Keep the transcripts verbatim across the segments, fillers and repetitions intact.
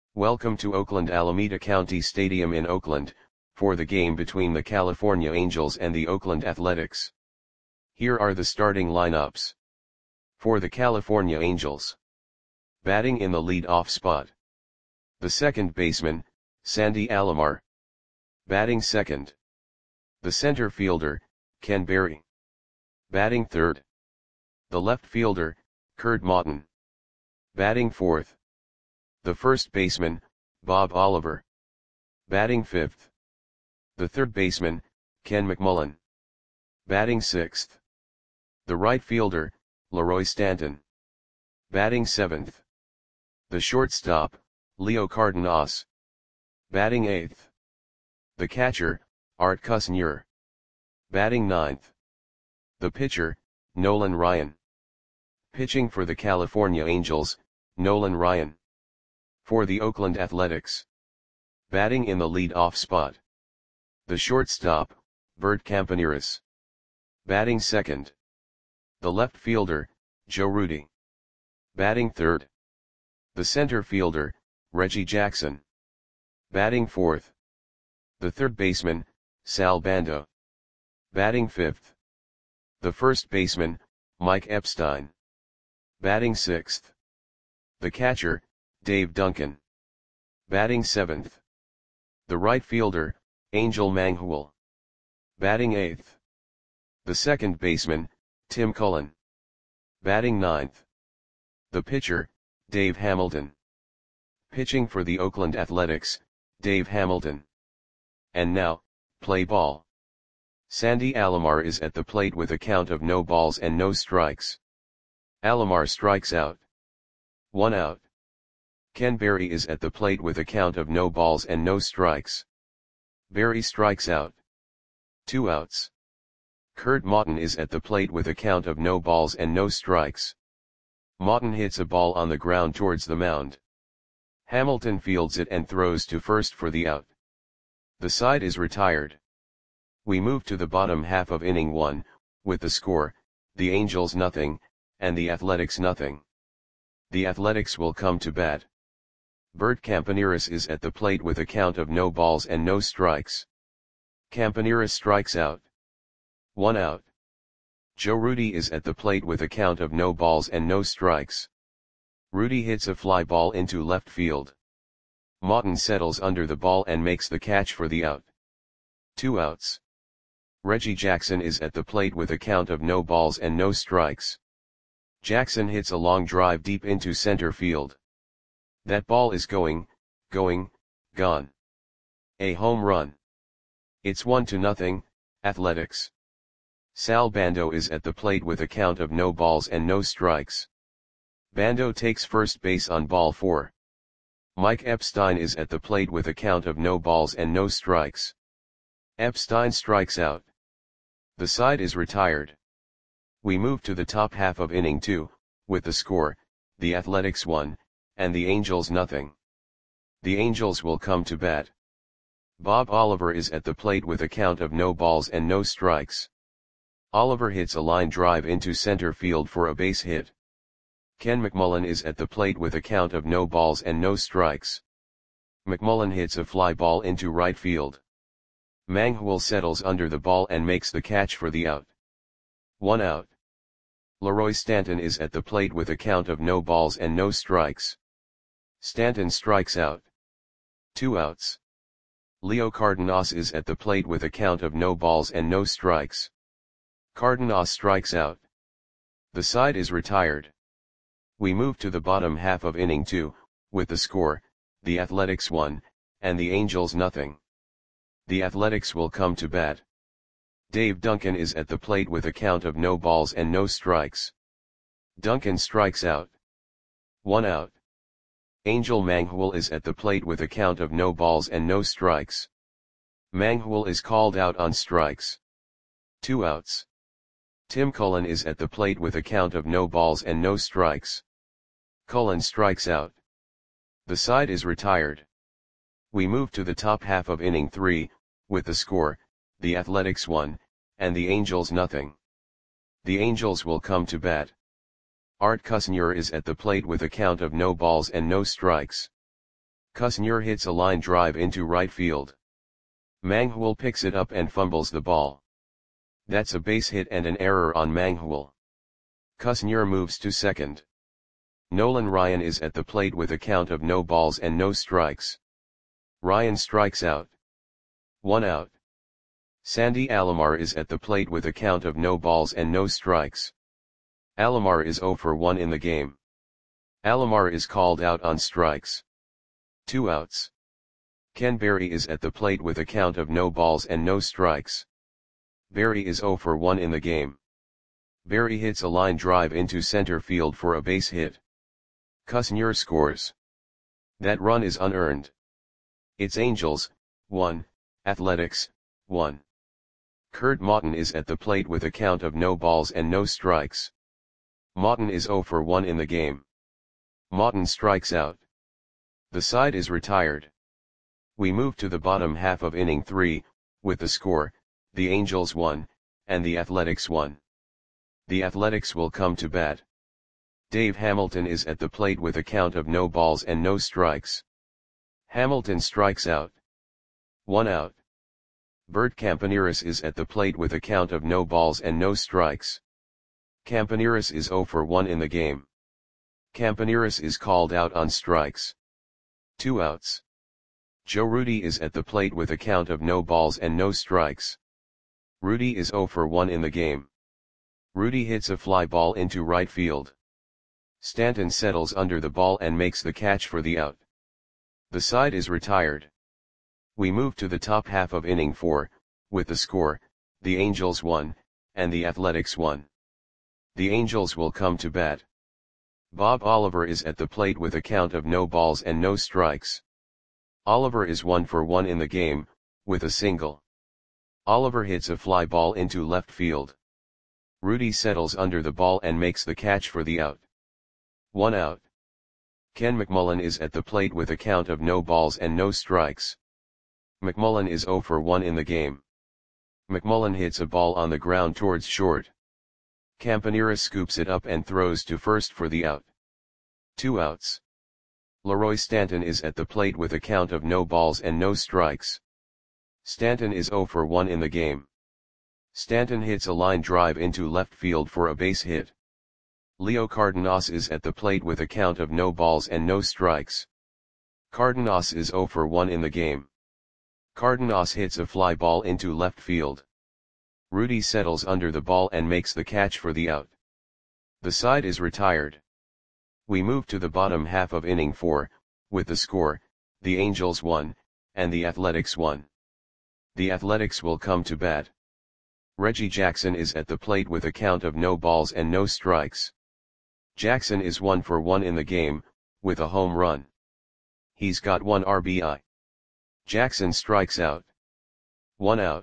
Welcome to Oakland Alameda County Stadium in Oakland, for the game between the California Angels and the Oakland Athletics. Here are the starting lineups. For the California Angels. Batting in the lead-off spot. The second baseman, Sandy Alomar. Batting second. The center fielder, Ken Berry. Batting third. The left fielder, Curt Maughton. Batting fourth. The first baseman, Bob Oliver. Batting fifth. The third baseman, Ken McMullen. Batting sixth. The right fielder, Leroy Stanton. Batting seventh. The shortstop, Leo Cardenas. Batting eighth. The catcher, Art Kusnier. Batting ninth. The pitcher, Nolan Ryan. Pitching for the California Angels, Nolan Ryan. For the Oakland Athletics. Batting in the lead-off spot. The shortstop, Bert Campaneris. Batting second. The left fielder, Joe Rudi. Batting third. The center fielder, Reggie Jackson. Batting fourth. The third baseman, Sal Bando. Batting fifth. The first baseman, Mike Epstein. Batting sixth. The catcher, Dave Duncan. Batting seventh. The right fielder, Angel Manghul. Batting eighth. The second baseman, Tim Cullen. Batting ninth. The pitcher, Dave Hamilton. Pitching for the Oakland Athletics, Dave Hamilton. And now, play ball. Sandy Alomar is at the plate with a count of no balls and no strikes. Alomar strikes out. One out. Ken Berry is at the plate with a count of no balls and no strikes. Berry strikes out. Two outs. Curt Maughton is at the plate with a count of no balls and no strikes. Maughton hits a ball on the ground towards the mound. Hamilton fields it and throws to first for the out. The side is retired. We move to the bottom half of inning one, with the score, the Angels nothing, and the Athletics nothing. The Athletics will come to bat. Bert Campaneris is at the plate with a count of no balls and no strikes. Campaneris strikes out. One out. Joe Rudi is at the plate with a count of no balls and no strikes. Rudi hits a fly ball into left field. Maughton settles under the ball and makes the catch for the out. Two outs. Reggie Jackson is at the plate with a count of no balls and no strikes. Jackson hits a long drive deep into center field. That ball is going, going, gone. A home run. It's one to nothing, Athletics. Sal Bando is at the plate with a count of no balls and no strikes. Bando takes first base on ball four. Mike Epstein is at the plate with a count of no balls and no strikes. Epstein strikes out. The side is retired. We move to the top half of inning two, with the score, the Athletics one, and the Angels nothing. The Angels will come to bat. Bob Oliver is at the plate with a count of no balls and no strikes. Oliver hits a line drive into center field for a base hit. Ken McMullen is at the plate with a count of no balls and no strikes. McMullen hits a fly ball into right field. Manghul settles under the ball and makes the catch for the out. One out. Leroy Stanton is at the plate with a count of no balls and no strikes. Stanton strikes out. Two outs. Leo Cardenas is at the plate with a count of no balls and no strikes. Cardenas strikes out. The side is retired. We move to the bottom half of inning two, with the score, the Athletics one, and the Angels nothing. The Athletics will come to bat. Dave Duncan is at the plate with a count of no balls and no strikes. Duncan strikes out. One out. Angel Manghul is at the plate with a count of no balls and no strikes. Manghul is called out on strikes. Two outs. Tim Cullen is at the plate with a count of no balls and no strikes. Cullen strikes out. The side is retired. We move to the top half of inning three, with the score, the Athletics one, and the Angels nothing. The Angels will come to bat. Art Kusnier is at the plate with a count of no balls and no strikes. Kusnyer hits a line drive into right field. Manghwal picks it up and fumbles the ball. That's a base hit and an error on Manghwal. Kusnyer moves to second. Nolan Ryan is at the plate with a count of no balls and no strikes. Ryan strikes out. One out. Sandy Alomar is at the plate with a count of no balls and no strikes. Alomar is zero for one in the game. Alomar is called out on strikes. Two outs. Ken Berry is at the plate with a count of no balls and no strikes. Berry is zero for one in the game. Berry hits a line drive into center field for a base hit. Kusnyer scores. That run is unearned. It's Angels, one, Athletics, one. Kurt Maughton is at the plate with a count of no balls and no strikes. Maughton is zero for one in the game. Maughton strikes out. The side is retired. We move to the bottom half of inning three, with the score, the Angels one, and the Athletics one. The Athletics will come to bat. Dave Hamilton is at the plate with a count of no balls and no strikes. Hamilton strikes out. One out. Bert Campaneris is at the plate with a count of no balls and no strikes. Campaneris is zero for one in the game. Campaneris is called out on strikes. Two outs. Joe Rudi is at the plate with a count of no balls and no strikes. Rudi is zero for one in the game. Rudi hits a fly ball into right field. Stanton settles under the ball and makes the catch for the out. The side is retired. We move to the top half of inning four, with the score, the Angels one, and the Athletics one. The Angels will come to bat. Bob Oliver is at the plate with a count of no balls and no strikes. Oliver is one for one in the game, with a single. Oliver hits a fly ball into left field. Rudi settles under the ball and makes the catch for the out. One out. Ken McMullen is at the plate with a count of no balls and no strikes. McMullen is zero for one in the game. McMullen hits a ball on the ground towards short. Campaneris scoops it up and throws to first for the out. Two outs. Leroy Stanton is at the plate with a count of no balls and no strikes. Stanton is zero for one in the game. Stanton hits a line drive into left field for a base hit. Leo Cardenas is at the plate with a count of no balls and no strikes. Cardenas is zero for one in the game. Cardenas hits a fly ball into left field. Rudi settles under the ball and makes the catch for the out. The side is retired. We move to the bottom half of inning four, with the score, the Angels one, and the Athletics one. The Athletics will come to bat. Reggie Jackson is at the plate with a count of no balls and no strikes. Jackson is one for one in the game, with a home run. He's got one R B I. Jackson strikes out. One out.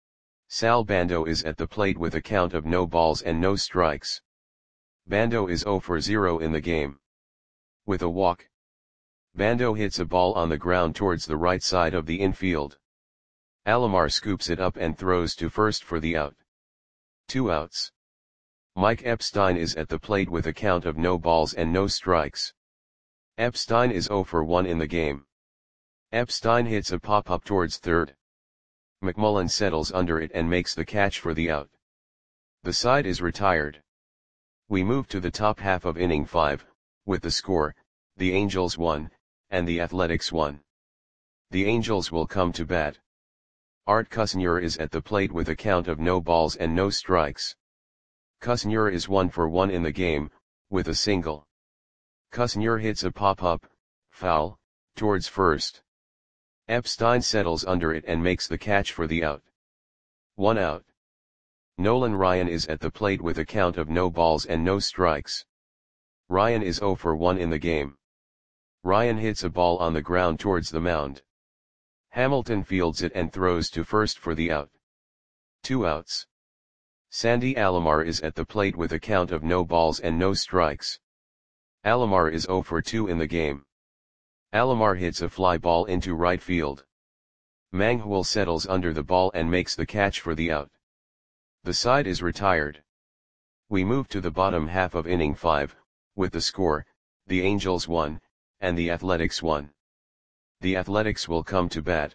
Sal Bando is at the plate with a count of no balls and no strikes. Bando is zero for zero in the game. With a walk. Bando hits a ball on the ground towards the right side of the infield. Alomar scoops it up and throws to first for the out. Two outs. Mike Epstein is at the plate with a count of no balls and no strikes. Epstein is zero for one in the game. Epstein hits a pop-up towards third. McMullen settles under it and makes the catch for the out. The side is retired. We move to the top half of inning five, with the score, the Angels one, and the Athletics one. The Angels will come to bat. Art Kusnyer is at the plate with a count of no balls and no strikes. Kusnyer is one for one in the game, with a single. Kusnyer hits a pop-up, foul, towards first. Epstein settles under it and makes the catch for the out. One out. Nolan Ryan is at the plate with a count of no balls and no strikes. Ryan is zero for one in the game. Ryan hits a ball on the ground towards the mound. Hamilton fields it and throws to first for the out. Two outs. Sandy Alomar is at the plate with a count of no balls and no strikes. Alomar is zero for two in the game. Alomar hits a fly ball into right field. Manghwal settles under the ball and makes the catch for the out. The side is retired. We move to the bottom half of inning five, with the score, the Angels one, and the Athletics one. The Athletics will come to bat.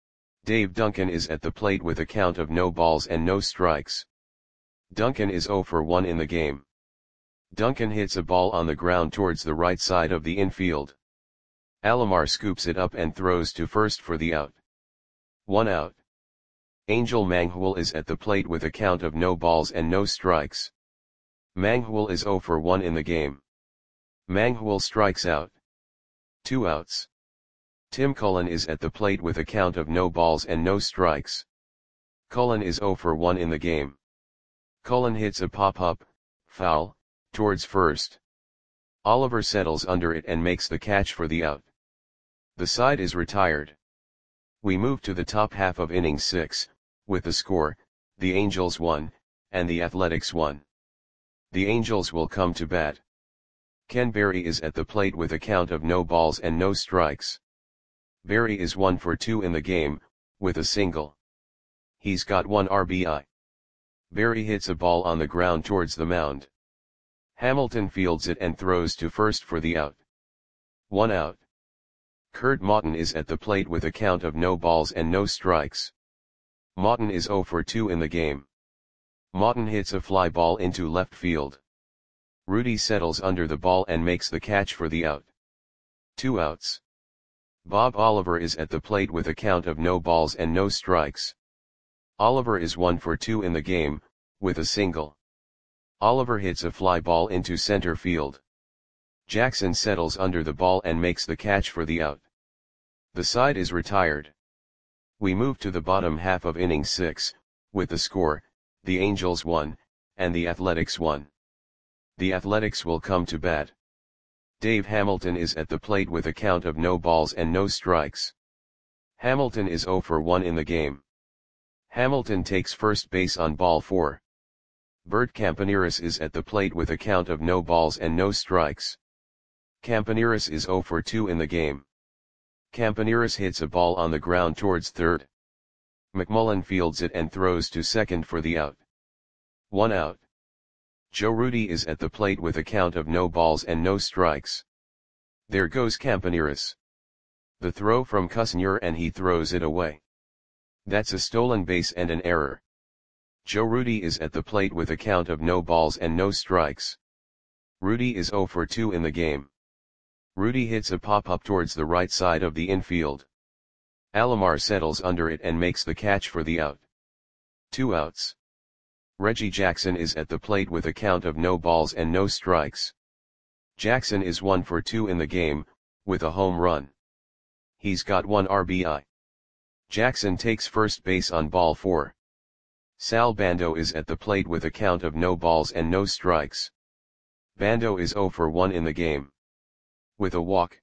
Dave Duncan is at the plate with a count of no balls and no strikes. Duncan is zero for one in the game. Duncan hits a ball on the ground towards the right side of the infield. Alomar scoops it up and throws to first for the out. One out. Angel Manghul is at the plate with a count of no balls and no strikes. Manghul is zero for one in the game. Manghul strikes out. Two outs. Tim Cullen is at the plate with a count of no balls and no strikes. Cullen is zero for one in the game. Cullen hits a pop-up, foul, towards first. Oliver settles under it and makes the catch for the out. The side is retired. We move to the top half of inning six, with the score, the Angels won, and the Athletics won. The Angels will come to bat. Ken Berry is at the plate with a count of no balls and no strikes. Berry is one for two in the game, with a single. He's got one R B I. Berry hits a ball on the ground towards the mound. Hamilton fields it and throws to first for the out. One out. Kurt Maughton is at the plate with a count of no balls and no strikes. Maughton is zero for two in the game. Maughton hits a fly ball into left field. Rudy settles under the ball and makes the catch for the out. Two outs. Bob Oliver is at the plate with a count of no balls and no strikes. Oliver is one for two in the game, with a single. Oliver hits a fly ball into center field. Jackson settles under the ball and makes the catch for the out. The side is retired. We move to the bottom half of inning six, with the score, the Angels won, and the Athletics won. The Athletics will come to bat. Dave Hamilton is at the plate with a count of no balls and no strikes. Hamilton is zero for one in the game. Hamilton takes first base on ball four. Bert Campaneris is at the plate with a count of no balls and no strikes. Campaneris is zero for two in the game. Campaneris hits a ball on the ground towards third. McMullen fields it and throws to second for the out. One out. Joe Rudy is at the plate with a count of no balls and no strikes. There goes Campaneris. The throw from Kusnyer and he throws it away. That's a stolen base and an error. Joe Rudy is at the plate with a count of no balls and no strikes. Rudy is zero for two in the game. Rudy hits a pop-up towards the right side of the infield. Alomar settles under it and makes the catch for the out. Two outs. Reggie Jackson is at the plate with a count of no balls and no strikes. Jackson is one for two in the game, with a home run. He's got one R B I. Jackson takes first base on ball four. Sal Bando is at the plate with a count of no balls and no strikes. Bando is zero for one in the game. With a walk.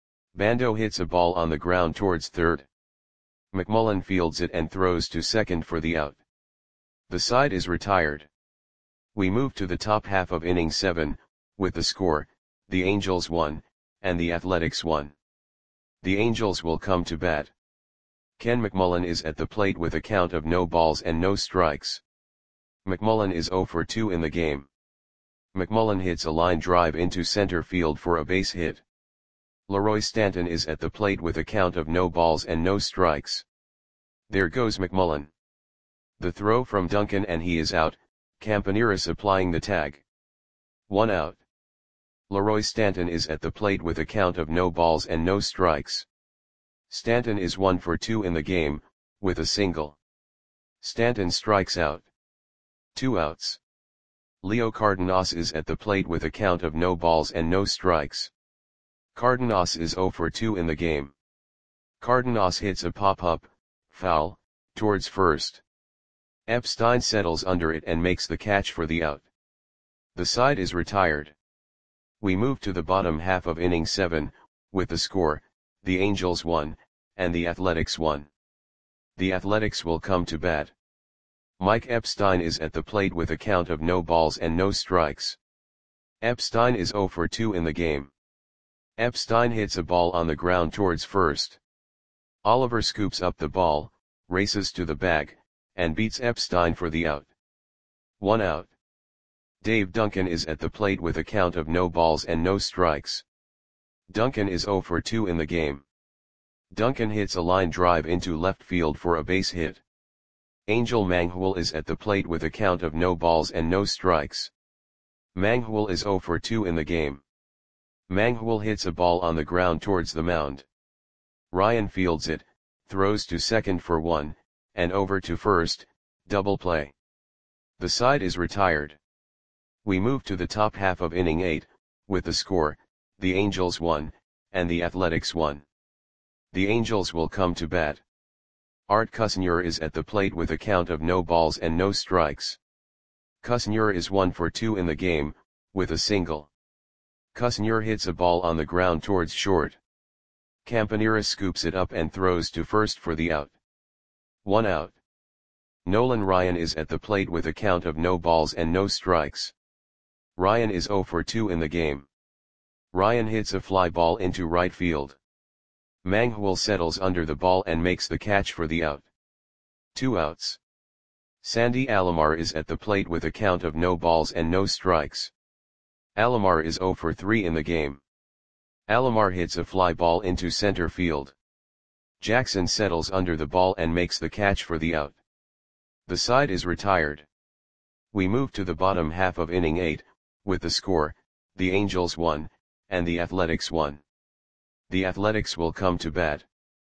Bando hits a ball on the ground towards third. McMullen fields it and throws to second for the out. The side is retired. We move to the top half of inning seven, with the score, the Angels won, and the Athletics won. The Angels will come to bat. Ken McMullen is at the plate with a count of no balls and no strikes. McMullen is zero for two in the game. McMullen hits a line drive into center field for a base hit. Leroy Stanton is at the plate with a count of no balls and no strikes. There goes McMullen. The throw from Duncan and he is out, Campaneris applying the tag. One out. Leroy Stanton is at the plate with a count of no balls and no strikes. Stanton is one for two in the game, with a single. Stanton strikes out. Two outs. Leo Cardenas is at the plate with a count of no balls and no strikes. Cardenas is zero for two in the game. Cardenas hits a pop-up, foul, towards first. Epstein settles under it and makes the catch for the out. The side is retired. We move to the bottom half of inning seven, with the score, the Angels won, and the Athletics won. The Athletics will come to bat. Mike Epstein is at the plate with a count of no balls and no strikes. Epstein is zero for two in the game. Epstein hits a ball on the ground towards first. Oliver scoops up the ball, races to the bag, and beats Epstein for the out. One out. Dave Duncan is at the plate with a count of no balls and no strikes. Duncan is zero for two in the game. Duncan hits a line drive into left field for a base hit. Angel Manghul is at the plate with a count of no balls and no strikes. Manghul is zero for two in the game. Manghul hits a ball on the ground towards the mound. Ryan fields it, throws to second for one, and over to first, double play. The side is retired. We move to the top half of inning eight, with the score, the Angels one, and the Athletics one. The Angels will come to bat. Art Kusnur is at the plate with a count of no balls and no strikes. Kusnur is one for two in the game, with a single. Kusnur hits a ball on the ground towards short. Campanera scoops it up and throws to first for the out. One out. Nolan Ryan is at the plate with a count of no balls and no strikes. Ryan is zero for two in the game. Ryan hits a fly ball into right field. Manghul settles under the ball and makes the catch for the out. Two outs. Sandy Alomar is at the plate with a count of no balls and no strikes. Alomar is zero for three in the game. Alomar hits a fly ball into center field. Jackson settles under the ball and makes the catch for the out. The side is retired. We move to the bottom half of inning eight, with the score, the Angels one, and the Athletics one. The Athletics will come to bat.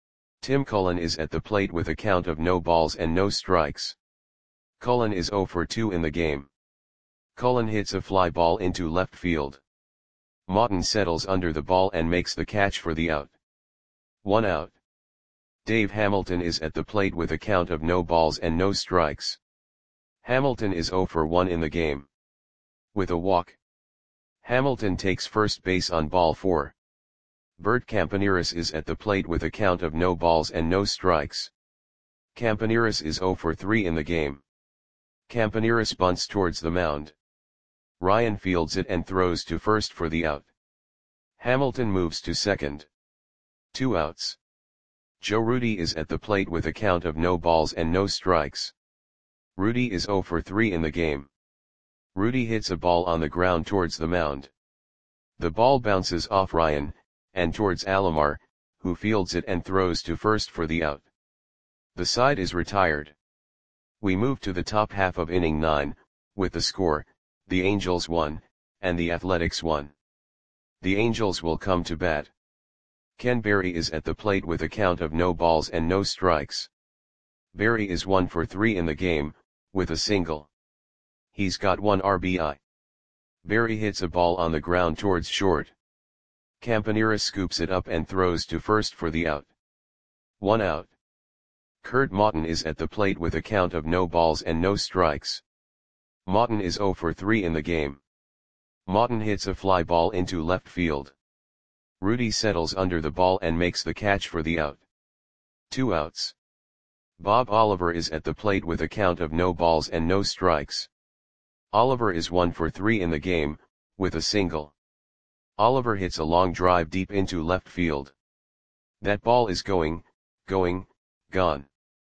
Tim Cullen is at the plate with a count of no balls and no strikes. Cullen is zero for two in the game. Cullen hits a fly ball into left field. Maughton settles under the ball and makes the catch for the out. One out. Dave Hamilton is at the plate with a count of no balls and no strikes. Hamilton is zero for one in the game. With a walk. Hamilton takes first base on ball four. Bert Campaneris is at the plate with a count of no balls and no strikes. Campaneris is zero for three in the game. Campaneris bunts towards the mound. Ryan fields it and throws to first for the out. Hamilton moves to second. Two outs. Joe Rudi is at the plate with a count of no balls and no strikes. Rudi is zero for three in the game. Rudi hits a ball on the ground towards the mound. The ball bounces off Ryan, and towards Alomar, who fields it and throws to first for the out. The side is retired. We move to the top half of inning nine, with the score, the Angels one, and the Athletics one. The Angels will come to bat. Ken Berry is at the plate with a count of no balls and no strikes. Berry is one for three in the game, with a single. He's got one R B I. Berry hits a ball on the ground towards short. Campanera scoops it up and throws to first for the out. One out. Kurt Maughton is at the plate with a count of no balls and no strikes. Maughton is zero for three in the game. Maughton hits a fly ball into left field. Rudi settles under the ball and makes the catch for the out. Two outs. Bob Oliver is at the plate with a count of no balls and no strikes. Oliver is one for three in the game, with a single. Oliver hits a long drive deep into left field. That ball is going, going, gone.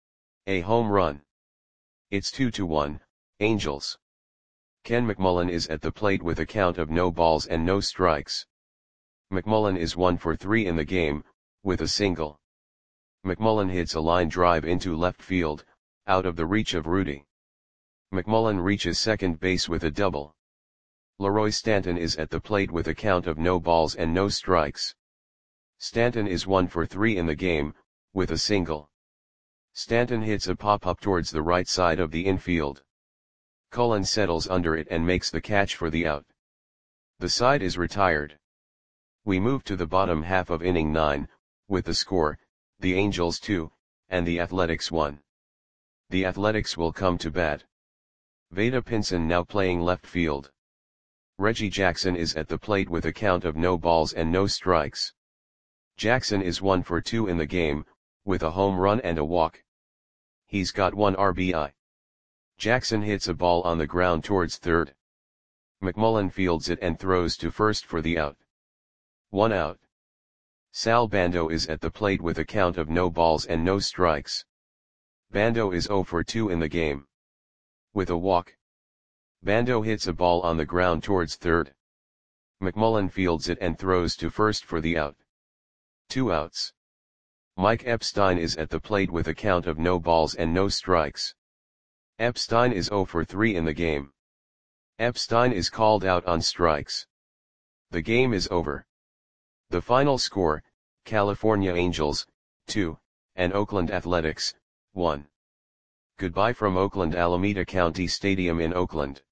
A home run. It's two to one, Angels. Ken McMullen is at the plate with a count of no balls and no strikes. McMullen is one for three in the game, with a single. McMullen hits a line drive into left field, out of the reach of Rudi. McMullen reaches second base with a double. Leroy Stanton is at the plate with a count of no balls and no strikes. Stanton is one for three in the game, with a single. Stanton hits a pop-up towards the right side of the infield. Cullen settles under it and makes the catch for the out. The side is retired. We move to the bottom half of inning nine, with the score, the Angels two, and the Athletics one. The Athletics will come to bat. Vada Pinson now playing left field. Reggie Jackson is at the plate with a count of no balls and no strikes. Jackson is one for two in the game, with a home run and a walk. He's got one R B I. Jackson hits a ball on the ground towards third. McMullen fields it and throws to first for the out. One out. Sal Bando is at the plate with a count of no balls and no strikes. Bando is zero for two in the game. With a walk. Bando hits a ball on the ground towards third. McMullen fields it and throws to first for the out. Two outs. Mike Epstein is at the plate with a count of no balls and no strikes. Epstein is zero for three in the game. Epstein is called out on strikes. The game is over. The final score, California Angels, two, and Oakland Athletics, one. Goodbye from Oakland Alameda County Stadium in Oakland.